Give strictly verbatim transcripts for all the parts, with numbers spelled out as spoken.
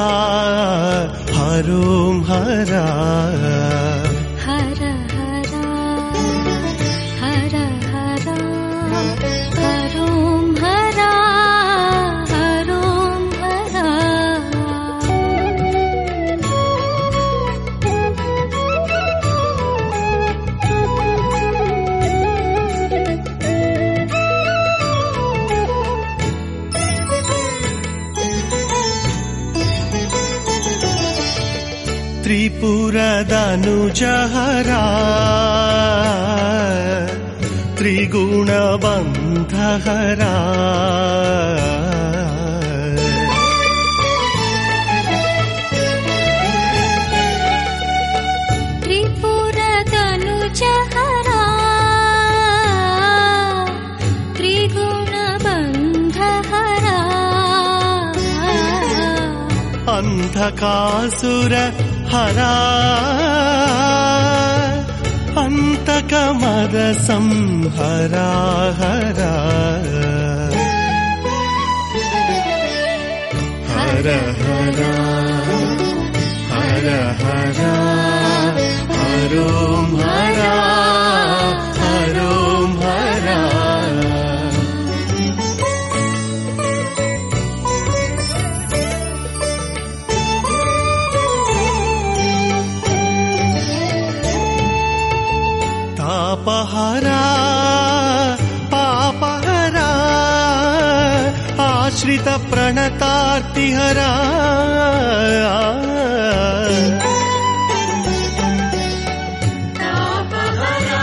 హరోం హరా హర హర హర హర హరోం హరా హరోం హరా. త్రిపురదనుజహరా త్రిగుణబంధహరా త్రిపురదనుజహరా త్రిగుణబంధహరా అంధకాసుర హరా అంతకమద సంహరా హరా హర హర హర హర హరోం హరా హరోం హరా. పాపహరా పాపహరా ఆశ్రిత ప్రణతార్తిహరా పాపహరా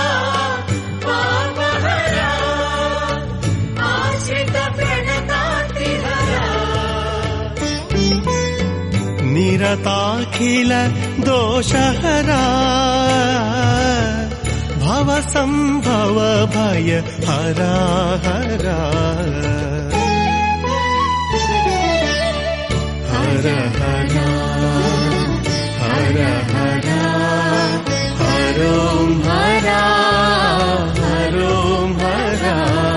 పాపహరా ఆశ్రిత ప్రణతార్తిహరా నిరతాఖిల దోషహరా భవ సంభవ భయ హరా హరా హర హర హర హర హరోం హరా హరోం హరా.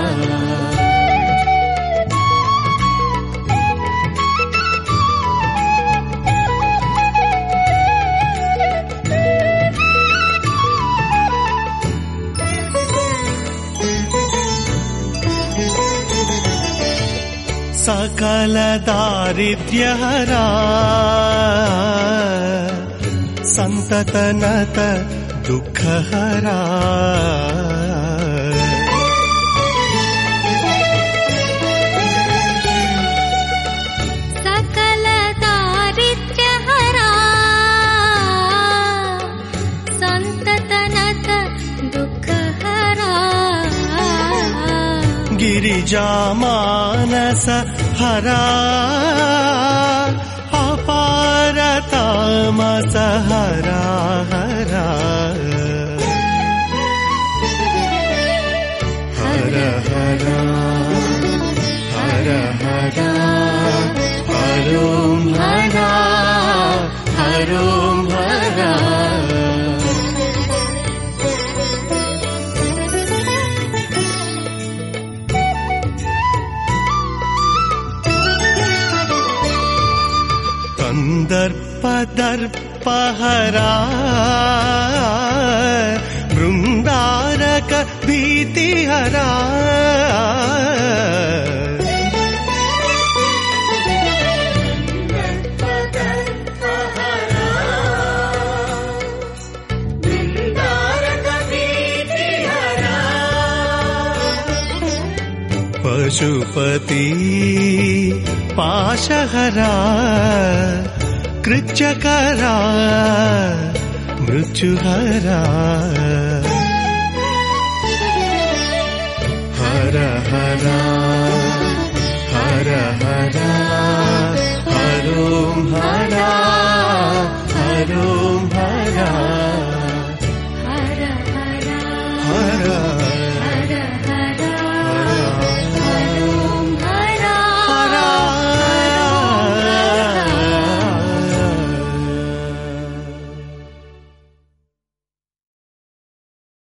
సకల దారిద్ర్యహరా సంతతనత దుఃఖహరా సకల దారిద్ర్యహరా సంతతనత దుఃఖహరా గిరిజామానస హరా అపార తామస హరా హరా హర హర హర హర హరోం హరా హరోం హరా. దర్పదర్పహరా బృందారక భీతిహరా పశుపతి పాశహరా కృచ్ఛకరా మృత్యుహరా హర హర హర హర హరోం హరా హరోం